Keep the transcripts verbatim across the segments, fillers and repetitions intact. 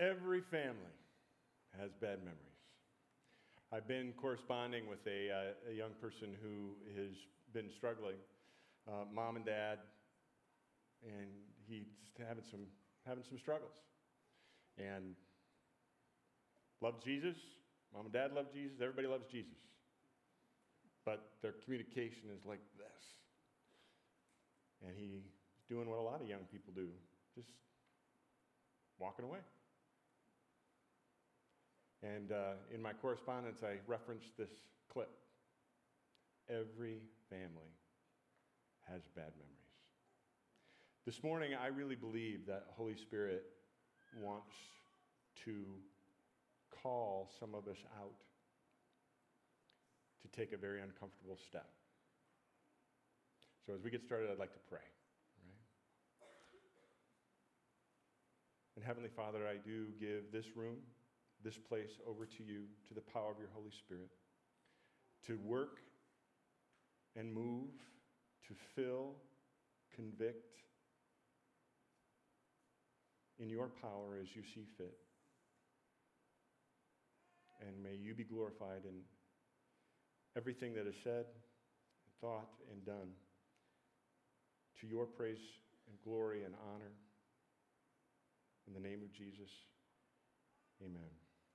Every family has bad memories. I've been corresponding with a, uh, a young person who has been struggling, uh, mom and dad, and he's having some having some struggles. And loved Jesus, mom and dad love Jesus, everybody loves Jesus. But their communication is like this. And he's doing what a lot of young people do, just walking away. And uh, in my correspondence, I referenced this clip. Every family has bad memories. This morning, I really believe that Holy Spirit wants to call some of us out to take a very uncomfortable step. So as we get started, I'd like to pray. Right? And Heavenly Father, I do give this room, this place over to you, to the power of your Holy Spirit, to work and move, to fill, convict in your power as you see fit. And may you be glorified in everything that is said, thought, and done to your praise and glory and honor. In the name of Jesus, amen.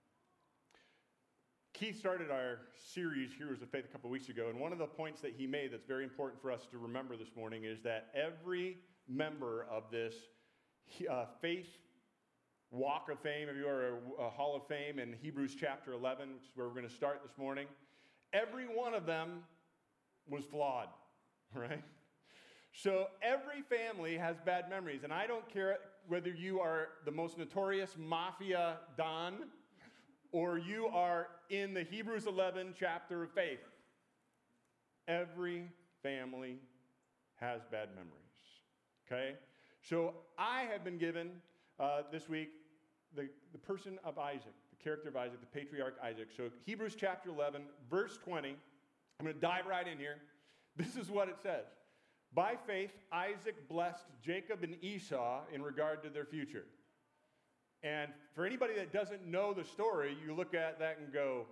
Keith started our series, Heroes of Faith, a couple of weeks ago, and one of the points that he made that's very important for us to remember this morning is that every member of this uh, faith walk of fame, if you are a, a hall of fame in Hebrews chapter eleven, which is where we're going to start this morning, every one of them was flawed, right? So every family has bad memories, and I don't care whether you are the most notorious mafia don or you are in the Hebrews eleven chapter of faith. Every family has bad memories, okay? So I have been given uh, this week the, the person of Isaac, the character of Isaac, the patriarch Isaac. So Hebrews chapter eleven, verse twenty, I'm going to dive right in here. This is what it says. By faith, Isaac blessed Jacob and Esau in regard to their future. And for anybody that doesn't know the story, you look at that and go,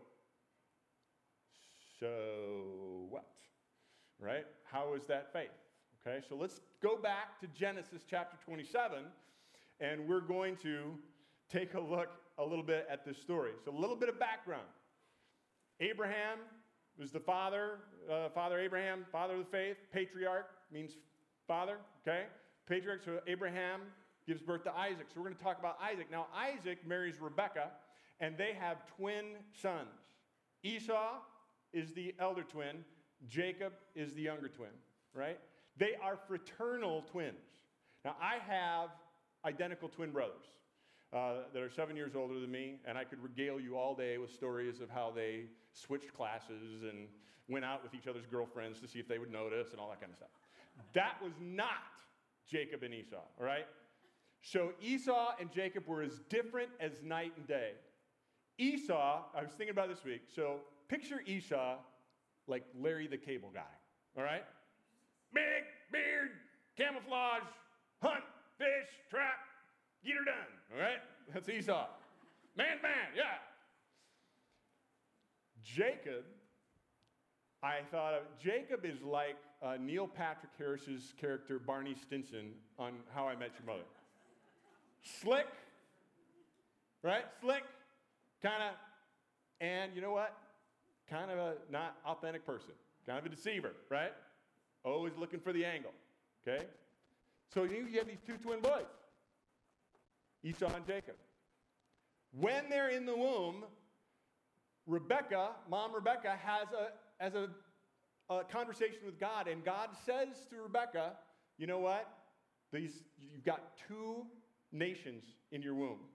so what? Right? How is that faith? Okay, so let's go back to Genesis chapter twenty-seven, and we're going to take a look a little bit at this story. So a little bit of background. Abraham was the father, uh, Father Abraham, father of the faith. Patriarch means father, okay? Patriarch, so Abraham gives birth to Isaac. So we're going to talk about Isaac. Now, Isaac marries Rebekah, and they have twin sons. Esau is the elder twin. Jacob is the younger twin, right? They are fraternal twins. Now, I have identical twin brothers uh, that are seven years older than me, and I could regale you all day with stories of how they switched classes and went out with each other's girlfriends to see if they would notice and all that kind of stuff. That was not Jacob and Esau, all right? So Esau and Jacob were as different as night and day. Esau, I was thinking about this week, so picture Esau like Larry the Cable Guy, all right? Big beard, camouflage, hunt, fish, trap, get her done, all right? That's Esau. Man, man, yeah. Jacob, I thought of, Jacob is like uh, Neil Patrick Harris's character Barney Stinson on How I Met Your Mother. Slick, right? Slick, kind of, and you know what? Kind of a not authentic person, kind of a deceiver, right? Always looking for the angle, okay? So you have these two twin boys, Esau and Jacob. When they're in the womb, Rebekah, mom Rebekah, has a, has a, a conversation with God, and God says to Rebekah, you know what? These, you've got two nations in your womb.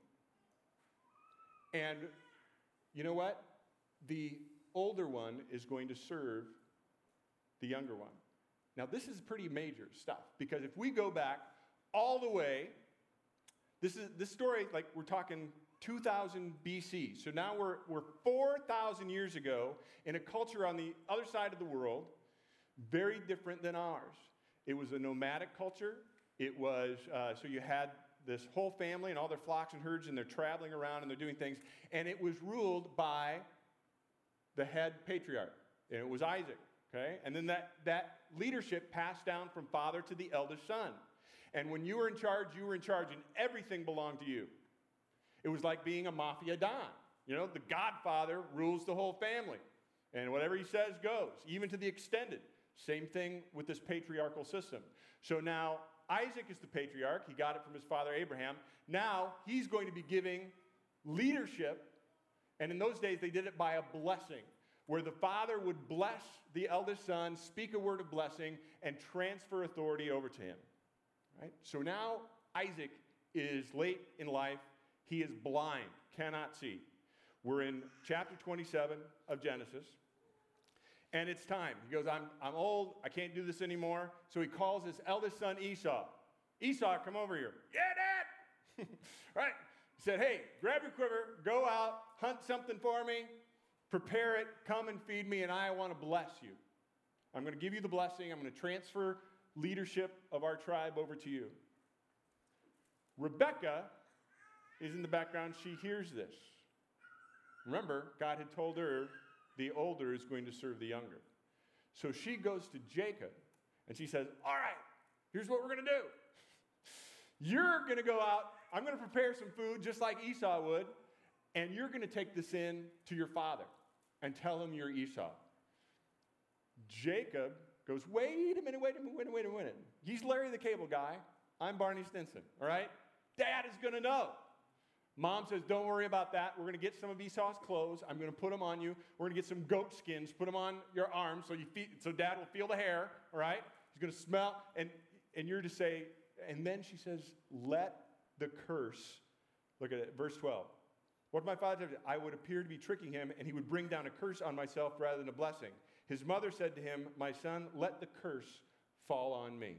And you know what? The older one is going to serve the younger one. Now, this is pretty major stuff, because if we go back all the way, this is this story, like we're talking two thousand B C. So now we're, we're four thousand years ago in a culture on the other side of the world, very different than ours. It was a nomadic culture. It was, uh, so you had this whole family and all their flocks and herds, and they're traveling around and they're doing things. And it was ruled by the head patriarch, and it was Isaac, okay? And then that, that leadership passed down from father to the eldest son. And when you were in charge, you were in charge, and everything belonged to you. It was like being a mafia don. You know, the godfather rules the whole family. And whatever he says goes, even to the extended. Same thing with this patriarchal system. So now Isaac is the patriarch. He got it from his father Abraham. Now he's going to be giving leadership. And in those days, they did it by a blessing, where the father would bless the eldest son, speak a word of blessing, and transfer authority over to him. Right? So now Isaac is late in life. He is blind, cannot see. We're in chapter twenty-seven of Genesis. And it's time. He goes, I'm, I'm old. I can't do this anymore. So he calls his eldest son Esau. Esau, come over here. Yeah, Dad. Right? He said, hey, grab your quiver, go out, hunt something for me, prepare it, come and feed me, and I want to bless you. I'm going to give you the blessing. I'm going to transfer leadership of our tribe over to you. Rebekah is in the background. She hears this. Remember, God had told her the older is going to serve the younger. So she goes to Jacob, and she says, all right, here's what we're going to do. You're going to go out. I'm going to prepare some food just like Esau would, and you're going to take this in to your father and tell him you're Esau. Jacob goes, wait a minute, wait a minute, wait a minute, wait a minute. He's Larry the Cable Guy. I'm Barney Stinson, all right? Dad is going to know. Mom says, don't worry about that. We're going to get some of Esau's clothes. I'm going to put them on you. We're going to get some goat skins, put them on your arms so you feel, so Dad will feel the hair, all right? He's going to smell, and, and you're to say, and then she says, let the curse, look at it, verse twelve. What my father said, I would appear to be tricking him, and he would bring down a curse on myself rather than a blessing. His mother said to him, my son, let the curse fall on me.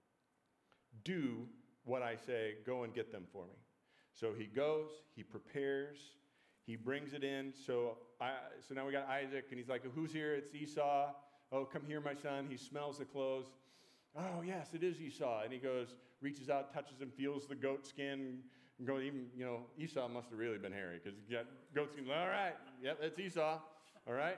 Do what I say, go and get them for me. So he goes, he prepares, he brings it in. So I, so now we got Isaac, and he's like, who's here? It's Esau. Oh, come here, my son. He smells the clothes. Oh, yes, it is Esau. And he goes, reaches out, touches him, feels the goat skin, and goes, even, you know, Esau must have really been hairy, because he got goat skin. All right, yep, that's Esau. All right.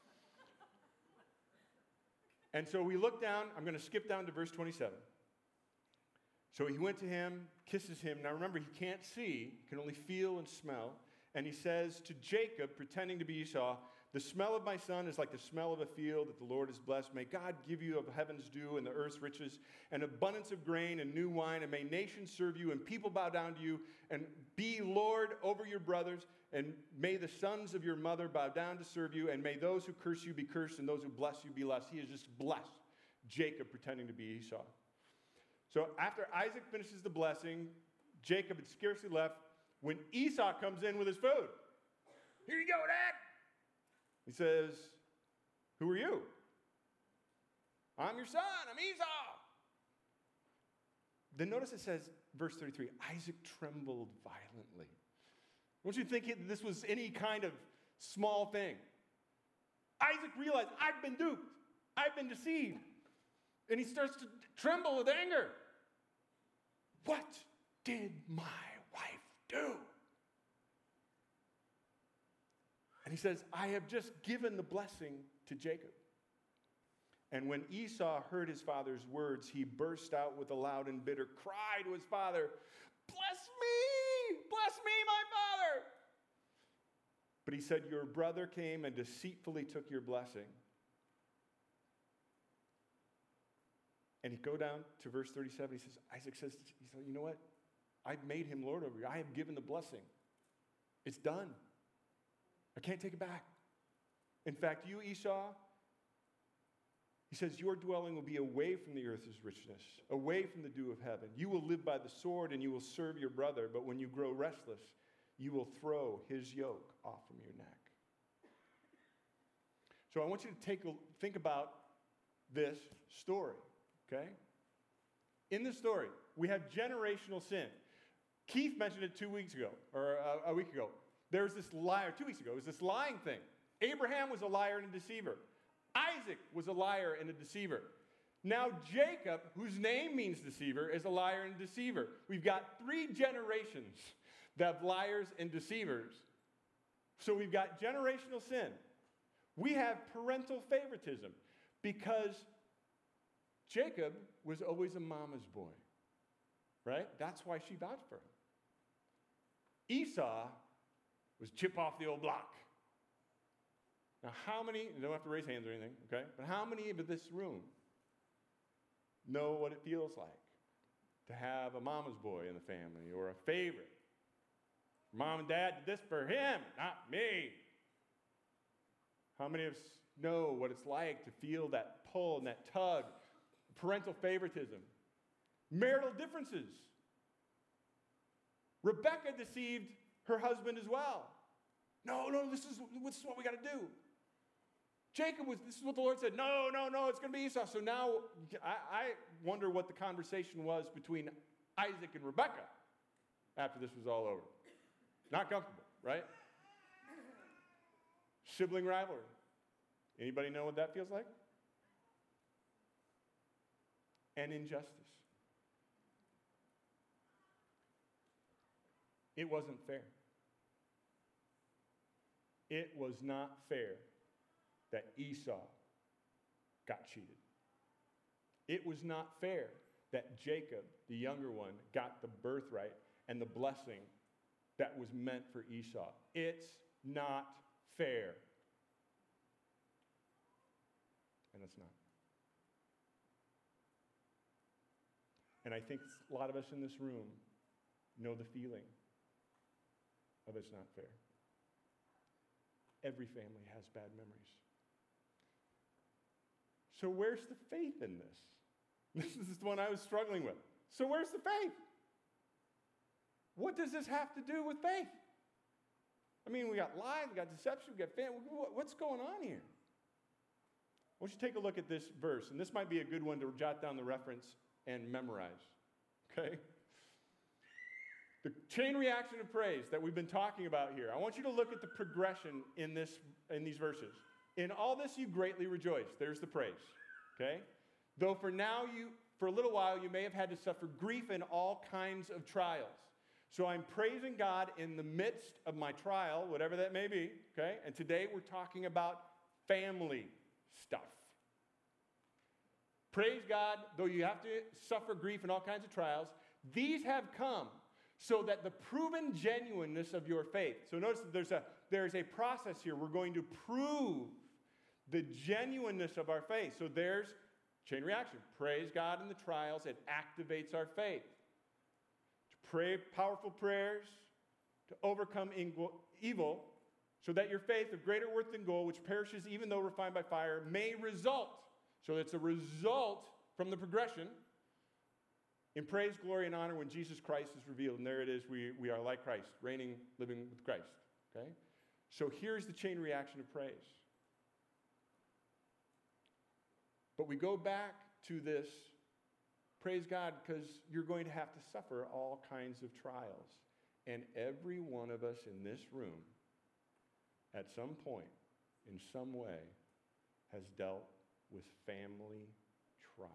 And so we look down. I'm going to skip down to verse twenty-seven. So he went to him, kisses him. Now remember, he can't see, he can only feel and smell. And he says to Jacob, pretending to be Esau, the smell of my son is like the smell of a field that the Lord has blessed. May God give you of heaven's dew and the earth's riches, and abundance of grain and new wine, and may nations serve you, and people bow down to you, and be Lord over your brothers, and may the sons of your mother bow down to serve you, and may those who curse you be cursed, and those who bless you be blessed. He is just blessed. Jacob pretending to be Esau. So after Isaac finishes the blessing, Jacob had scarcely left when Esau comes in with his food. Here you go, Dad. He says, who are you? I'm your son. I'm Esau. Then notice it says, verse thirty-three, Isaac trembled violently. Don't you think it, this was any kind of small thing? Isaac realized, I've been duped. I've been deceived. And he starts to tremble with anger. What did my wife do? And he says, I have just given the blessing to Jacob. And when Esau heard his father's words, he burst out with a loud and bitter cry to his father, bless me, bless me, my father. But he said, your brother came and deceitfully took your blessing. And he go down to verse thirty-seven. He says, Isaac says, he said, you know what? I've made him Lord over you. I have given the blessing. It's done. I can't take it back. In fact, you, Esau, he says, your dwelling will be away from the earth's richness, away from the dew of heaven. You will live by the sword and you will serve your brother, but when you grow restless, you will throw his yoke off from your neck. So I want you to take a, think about this story, okay? In this story, we have generational sin. Keith mentioned it two weeks ago, or a, a week ago. There's this liar, two weeks ago, it was this lying thing. Abraham was a liar and a deceiver. Isaac was a liar and a deceiver. Now Jacob, whose name means deceiver, is a liar and deceiver. We've got three generations of liars and deceivers. So we've got generational sin. We have parental favoritism because Jacob was always a mama's boy, right? That's why she vouched for him. Esau was chip off the old block. Now, how many, you don't have to raise hands or anything, okay? But how many of this room know what it feels like to have a mama's boy in the family or a favorite? Mom and dad did this for him, not me. How many of us know what it's like to feel that pull and that tug, parental favoritism, marital differences? Rebecca deceived her husband as well. No, no, this is, this is what we got to do. Jacob was, this is what the Lord said. No, no, no, it's going to be Esau. So now I, I wonder what the conversation was between Isaac and Rebecca after this was all over. Not comfortable, right? Sibling rivalry. Anybody know what that feels like? And injustice. It wasn't fair. It was not fair that Esau got cheated. It was not fair that Jacob, the younger one, got the birthright and the blessing that was meant for Esau. It's not fair. And it's not. And I think a lot of us in this room know the feeling of it's not fair. Every family has bad memories. So where's the faith in this? This is the one I was struggling with. So where's the faith? What does this have to do with faith? I mean, we got lies, we got deception, we got family. What's going on here? I want you to take a look at this verse, and this might be a good one to jot down the reference and memorize, okay? The chain reaction of praise that we've been talking about here. I want you to look at the progression in this in these verses. In all this you greatly rejoice. There's the praise, okay? Though for now you, for a little while, you may have had to suffer grief in all kinds of trials. So I'm praising God in the midst of my trial, whatever that may be, okay? And today we're talking about family stuff. Praise God, though you have to suffer grief in all kinds of trials, these have come so that the proven genuineness of your faith. So notice that there's a, there's a process here. We're going to prove the genuineness of our faith. So there's chain reaction. Praise God in the trials. It activates our faith. To pray powerful prayers, to overcome evil, so that your faith of greater worth than gold, which perishes even though refined by fire, may result. So it's a result from the progression in praise, glory, and honor when Jesus Christ is revealed. And there it is, we, we are like Christ, reigning, living with Christ. Okay? So here's the chain reaction of praise. But we go back to this, praise God, because you're going to have to suffer all kinds of trials. And every one of us in this room, at some point, in some way, has dealt with family trials.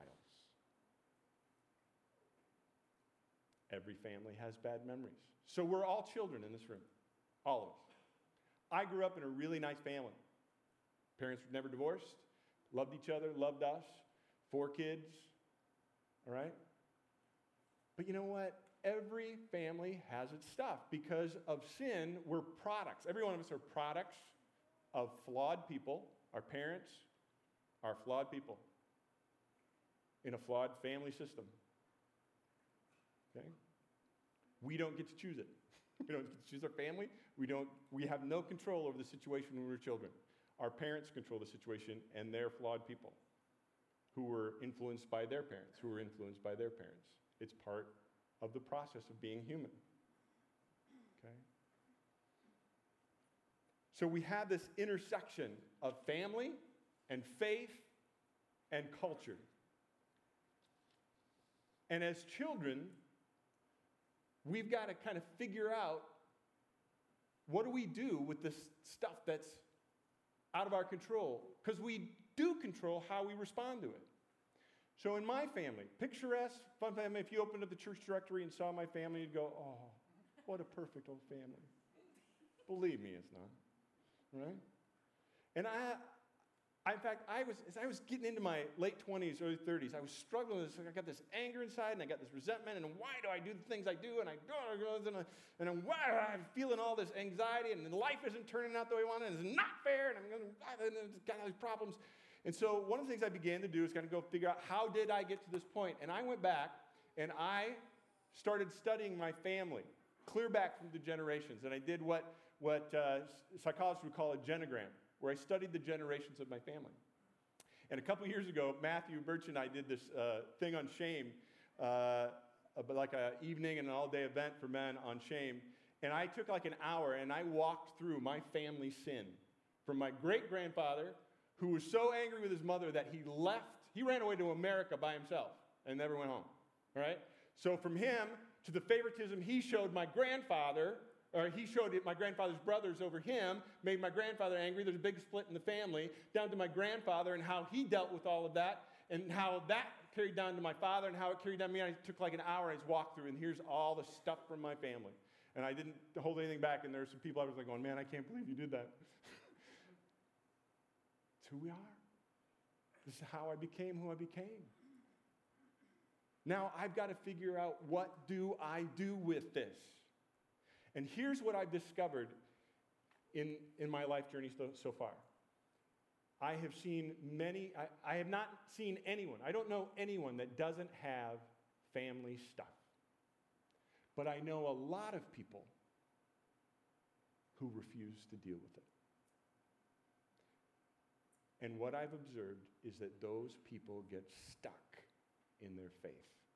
Every family has bad memories. So we're all children in this room, all of us. I grew up in a really nice family. Parents were never divorced, loved each other, loved us, four kids, all right? But you know what? Every family has its stuff. Because of sin, we're products. Every one of us are products of flawed people. Our parents are flawed people in a flawed family system. Okay? We don't get to choose it. We don't get to choose our family. We don't. We have no control over the situation when we were children. Our parents control the situation, and they're flawed people who were influenced by their parents, who were influenced by their parents. It's part of the process of being human. Okay? So we have this intersection of family and faith and culture. And as children, we've got to kind of figure out, what do we do with this stuff that's out of our control? Because we do control how we respond to it. So in my family, picturesque, fun family, if you opened up the church directory and saw my family, you'd go, oh, what a perfect old family. Believe me, it's not, right? And I, I, in fact, I was, as I was getting into my late twenties, early thirties, I was struggling with this. I got this anger inside, and I got this resentment, and why do I do the things I do, and I don't, and, I, and I'm, why I'm feeling all this anxiety, and life isn't turning out the way I want it, and it's not fair, and I'm going to, got all these problems. And so one of the things I began to do is kind of go figure out, how did I get to this point? And I went back, and I started studying my family, clear back from the generations, and I did what, what uh, psychologists would call a genogram, where I studied the generations of my family. And a couple years ago, Matthew Birch and I did this uh, thing on shame, uh, like an evening and an all-day event for men on shame. And I took like an hour, and I walked through my family sin from my great-grandfather, who was so angry with his mother that he left, he ran away to America by himself and never went home, all right? So from him to the favoritism he showed my grandfather, or he showed it, my grandfather's brothers over him, made my grandfather angry. There's a big split in the family, down to my grandfather and how he dealt with all of that, and how that carried down to my father, and how it carried down to me. I took like an hour, and I just walked through, and here's all the stuff from my family. And I didn't hold anything back, and there were some people I was like going, man, I can't believe you did that. It's who we are. This is how I became who I became. Now I've got to figure out, what do I do with this? And here's what I've discovered in, in my life journey so, so far. I have seen many, I, I have not seen anyone, I don't know anyone that doesn't have family stuff. But I know a lot of people who refuse to deal with it. And what I've observed is that those people get stuck in their faith.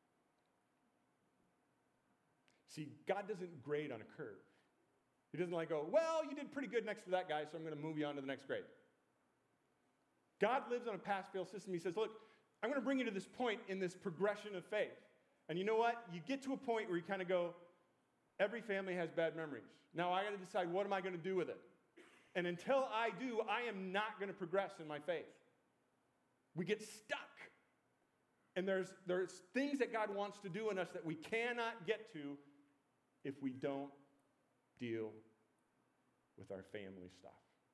See, God doesn't grade on a curve. He doesn't like go, well, you did pretty good next to that guy, so I'm going to move you on to the next grade. God lives on a pass-fail system. He says, look, I'm going to bring you to this point in this progression of faith. And you know what? You get to a point where you kind of go, every family has bad memories. Now I got to decide, what am I going to do with it? And until I do, I am not going to progress in my faith. We get stuck. And there's, there's things that God wants to do in us that we cannot get to if we don't deal with our family stuff.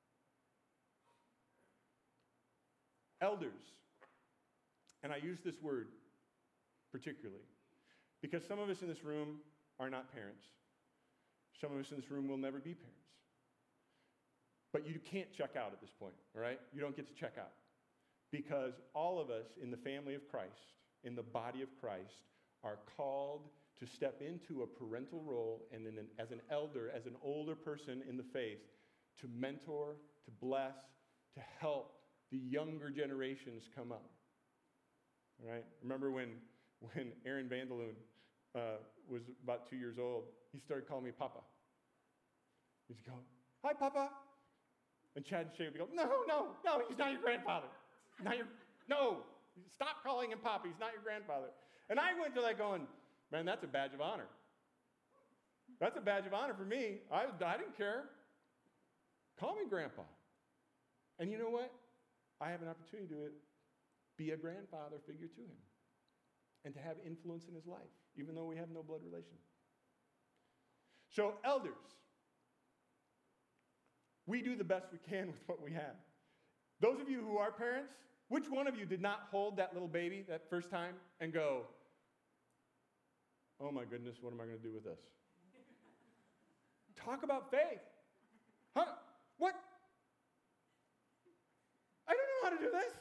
Elders, and I use this word particularly because some of us in this room are not parents. Some of us in this room will never be parents. But you can't check out at this point, all right? You don't get to check out. Because all of us in the family of Christ, in the body of Christ, are called to step into a parental role and in an, as an elder, as an older person in the faith, to mentor, to bless, to help the younger generations come up. All right? Remember when, when Aaron Vandeloon uh, was about two years old, he started calling me Papa. He'd go, hi, Papa. And Chad and Shay would go, no, no, no, he's not your grandfather. Not your, no, stop calling him Papa. He's not your grandfather. And I went to that going, man, that's a badge of honor. That's a badge of honor for me. I, I didn't care. Call me Grandpa. And you know what? I have an opportunity to be a grandfather figure to him and to have influence in his life, even though we have no blood relation. So, elders, we do the best we can with what we have. Those of you who are parents, which one of you did not hold that little baby that first time and go, oh my goodness, what am I going to do with this? Talk about faith. Huh? What? I don't know how to do this.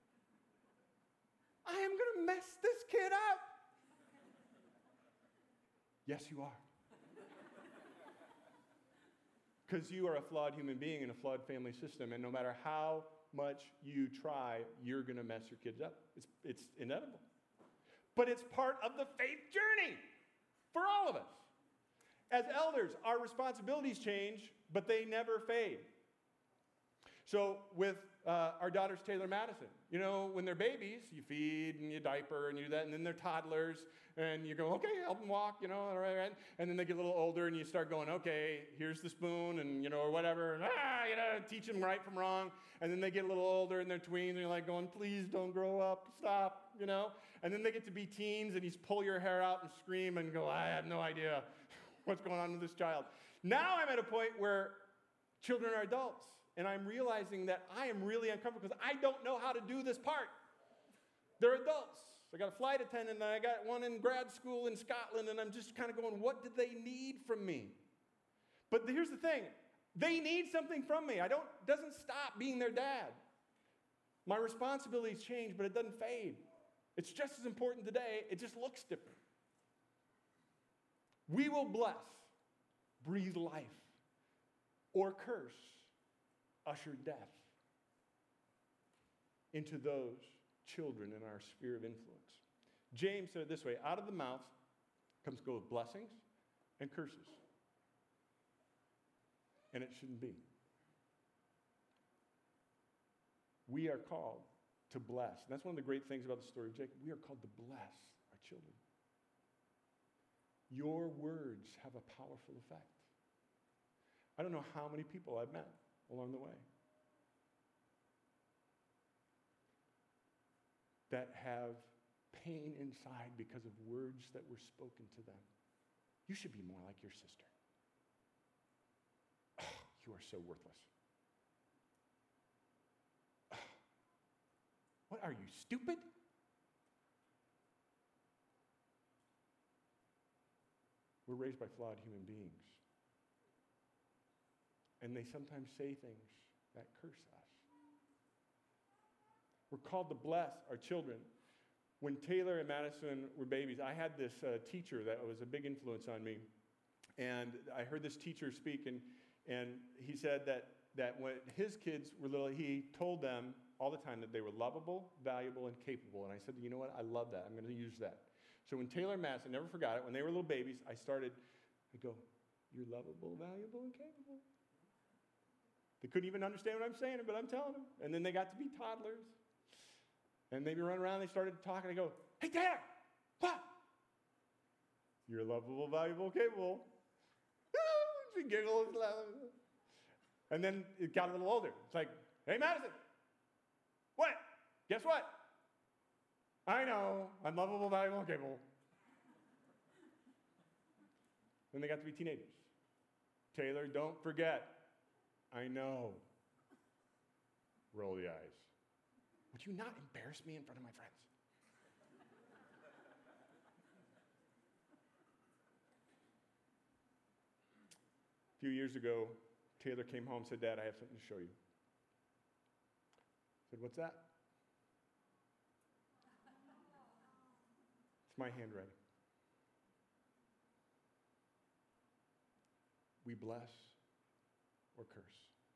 I am going to mess this kid up. Yes, you are. Because you are a flawed human being in a flawed family system, and no matter how much you try, you're going to mess your kids up. It's, it's inevitable. But it's part of the faith journey for all of us. As elders, our responsibilities change, but they never fade. So with uh, our daughters, Taylor Madison, you know, when they're babies, you feed and you diaper and you do that, and then they're toddlers, and you go, okay, help them walk, you know, all right, right. And then they get a little older, and you start going, okay, here's the spoon, and, you know, or whatever, and, ah, you know, teach them right from wrong. And then they get a little older, and they're tweens, and you're like going, please don't grow up, stop, you know? And then they get to be teens, and you pull your hair out and scream and go, I have no idea what's going on with this child. Now I'm at a point where children are adults, and I'm realizing that I am really uncomfortable because I don't know how to do this part. They're adults. I got a flight attendant, and I got one in grad school in Scotland, and I'm just kind of going, what do they need from me? But here's the thing. They need something from me. I don't, doesn't stop being their dad. My responsibilities change, but it doesn't fade. It's just as important today. It just looks different. We will bless, breathe life, or curse, usher death into those children in our sphere of influence. James said it this way, out of the mouth comes go with blessings and curses. And it shouldn't be. We are called to bless. And that's one of the great things about the story of Jacob. We are called to bless our children. Your words have a powerful effect. I don't know how many people I've met along the way that have pain inside because of words that were spoken to them. You should be more like your sister. Oh, you are so worthless. Oh, what are you, stupid? We're raised by flawed human beings. And they sometimes say things that curse us. We're called to bless our children. When Taylor and Madison were babies, I had this uh, teacher that was a big influence on me. And I heard this teacher speak, and, and he said that, that when his kids were little, he told them all the time that they were lovable, valuable, and capable. And I said, you know what? I love that. I'm going to use that. So when Taylor and Madison, never forgot it, when they were little babies, I started, I go, you're lovable, valuable, and capable. They couldn't even understand what I'm saying, but I'm telling them. And then they got to be toddlers. And they'd be running around, they started talking, I go, hey, Dad, what? You're lovable, valuable, capable. She giggles. And then it got a little older. It's like, hey, Madison, what? Guess what? I know, I'm lovable, valuable, and capable. Then they got to be teenagers. Taylor, don't forget. I know. Roll the eyes. Would you not embarrass me in front of my friends? A few years ago, Taylor came home and said, Dad, I have something to show you. I said, what's that? It's my handwriting. We bless or curse.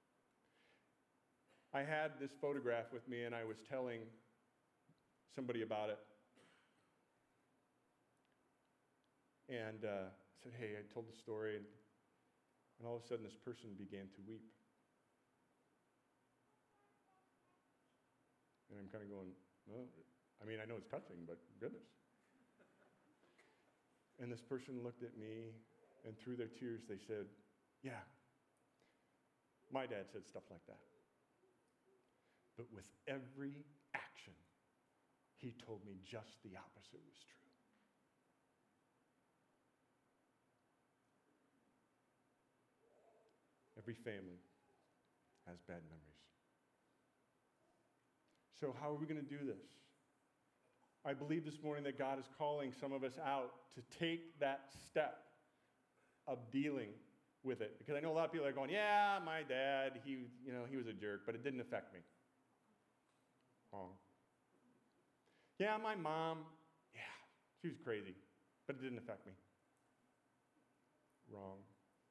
I had this photograph with me, and I was telling somebody about it. And uh, I said, hey, I told the story, and, and all of a sudden this person began to weep. And I'm kind of going, well, I mean, I know it's touching, but goodness. And this person looked at me, and through their tears, they said, yeah, my dad said stuff like that. But with every action, he told me just the opposite was true. Every family has bad memories. So how are we going to do this? I believe this morning that God is calling some of us out to take that step of dealing with it. Because I know a lot of people are going, yeah, my dad, he, you know, he was a jerk, but it didn't affect me. Wrong. Yeah, my mom, yeah, she was crazy, but it didn't affect me. Wrong.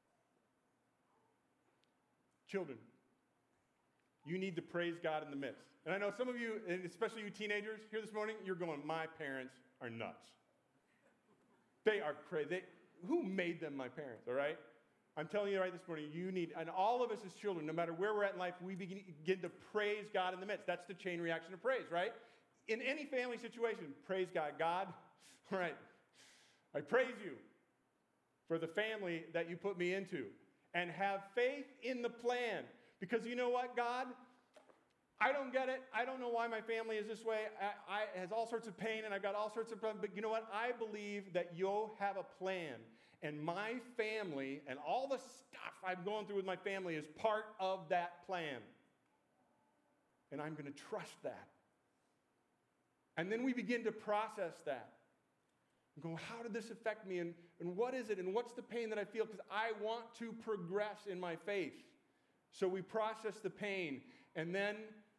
Children, you need to praise God in the midst. And I know some of you, and especially you teenagers here this morning, you're going, my parents are nuts. They are crazy. They, who made them my parents, all right? I'm telling you right this morning, you need, and all of us as children, no matter where we're at in life, we begin, begin to praise God in the midst. That's the chain reaction of praise, right? In any family situation, praise God. God, all right, I praise you for the family that you put me into, and have faith in the plan. Because you know what, God? I don't get it. I don't know why my family is this way. I, I it has all sorts of pain, and I've got all sorts of problems. But you know what? I believe that you'll have a plan. And my family and all the stuff I'm going through with my family is part of that plan. And I'm going to trust that. And then we begin to process that. And go, how did this affect me? And, and what is it? And what's the pain that I feel? Because I want to progress in my faith. So we process the pain. And then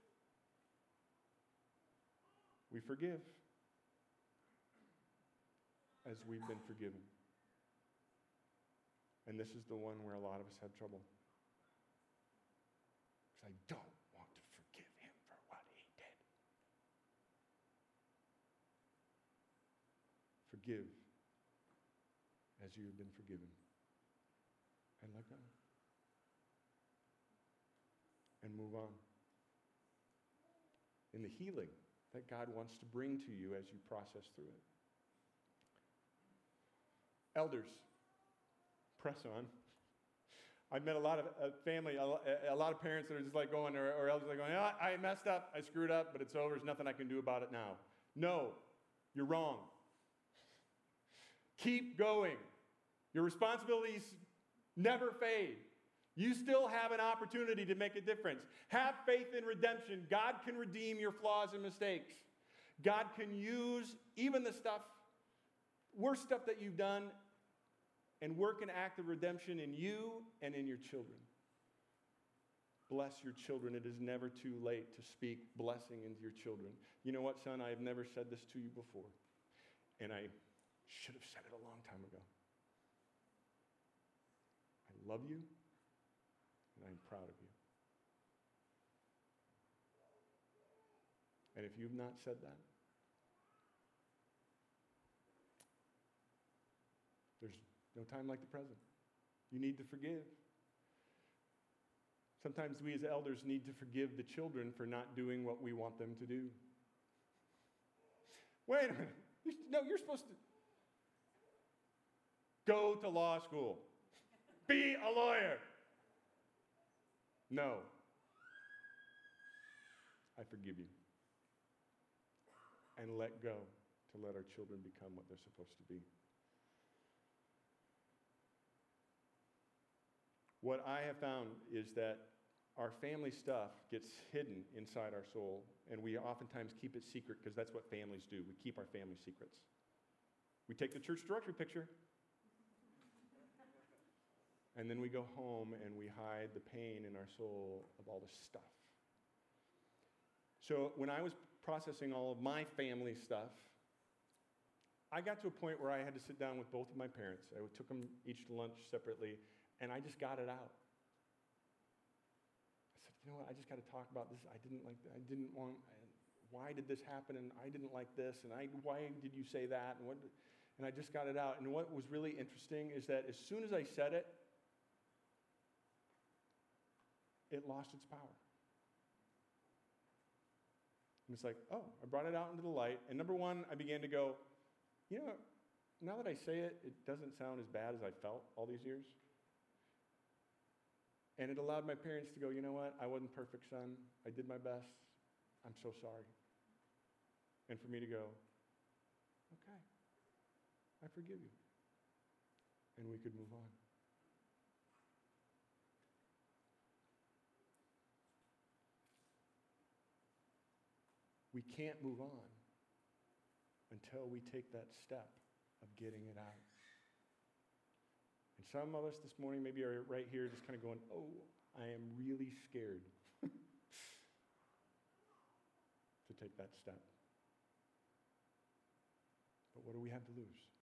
we forgive as we've been forgiven. And this is the one where a lot of us have trouble. Because I don't want to forgive him for what he did. Forgive as you have been forgiven. And let go. And move on. In the healing that God wants to bring to you as you process through it. Elders, press on. I've met a lot of uh, family, a, a lot of parents that are just like going, or, or elders like going, oh, I messed up, I screwed up, but it's over, there's nothing I can do about it now. No, you're wrong. Keep going. Your responsibilities never fade. You still have an opportunity to make a difference. Have faith in redemption. God can redeem your flaws and mistakes. God can use even the stuff, worst stuff that you've done, and work an act of redemption in you and in your children. Bless your children. It is never too late to speak blessing into your children. You know what, son? I have never said this to you before. And I should have said it a long time ago. I love you, and I'm proud of you. And if you've not said that, there's no time like the present. You need to forgive. Sometimes we as elders need to forgive the children for not doing what we want them to do. Wait a minute. No, you're supposed to go to law school. Be a lawyer. No. I forgive you. And let go to let our children become what they're supposed to be. What I have found is that our family stuff gets hidden inside our soul, and we oftentimes keep it secret because that's what families do. We keep our family secrets. We take the church directory picture, and then we go home and we hide the pain in our soul of all this stuff. So when I was processing all of my family stuff, I got to a point where I had to sit down with both of my parents. I took them each to lunch separately, and I just got it out. I said, you know what, I just got to talk about this. I didn't like that. I didn't want, why did this happen? And I didn't like this. And I, why did you say that? And, what, and I just got it out. And what was really interesting is that as soon as I said it, it lost its power. And it's like, oh, I brought it out into the light. And number one, I began to go, you know, now that I say it, it doesn't sound as bad as I felt all these years. And it allowed my parents to go, you know what? I wasn't perfect, son. I did my best. I'm so sorry. And for me to go, okay, I forgive you. And we could move on. We can't move on until we take that step of getting it out. And some of us this morning maybe are right here just kind of going, oh, I am really scared to take that step. But what do we have to lose?